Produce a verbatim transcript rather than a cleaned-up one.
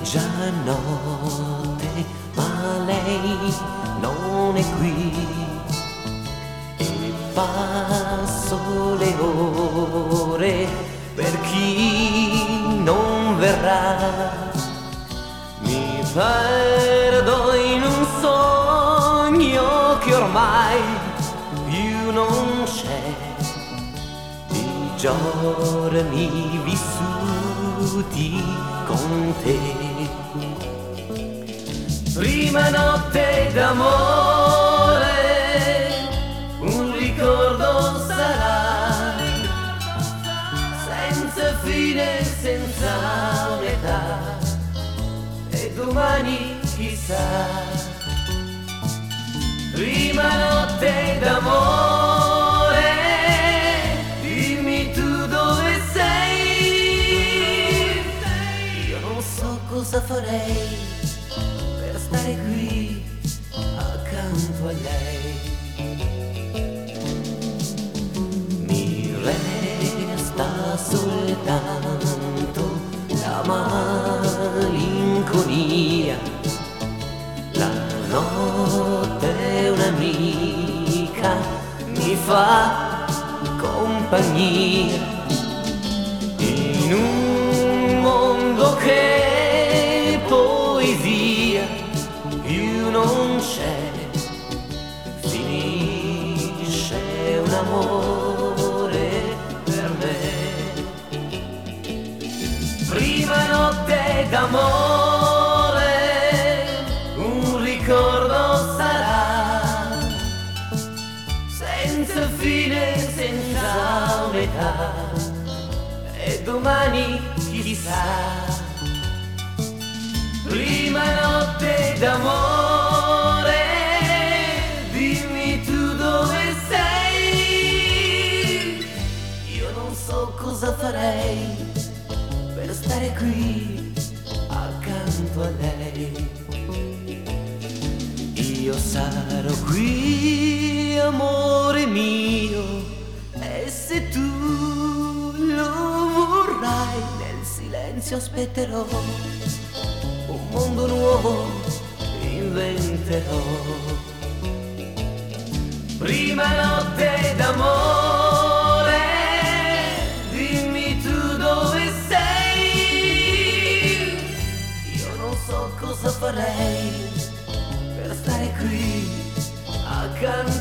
già notte, ma lei non è qui e passo le ore per chi non verrà. Mi perdo in un sogno che ormai più non c'è, di giorni vissuti con te. Prima notte d'amore, un ricordo sarà, senza fine, senza un'età, e domani chissà. Prima notte d'amore, dimmi tu dove sei. Io non so cosa farei per stare qui accanto a lei. Mi resta soltanto la malinconia. La notte un'amica mi fa compagnia in un mondo che poesia più non c'è. Finisce un amore per me. Prima notte d'amore, un ricordo sarà, senza fine, senza un'età, e domani chissà. Prima notte d'amore, dimmi tu dove sei. Io non so cosa farei per stare qui accanto a lei. Io sarò qui, amore mio, e se tu lo vorrai, nel silenzio aspetterò, un mondo nuovo inventerò. Prima notte d'amore, dimmi tu dove sei. Io non so cosa farei per stare qui accanto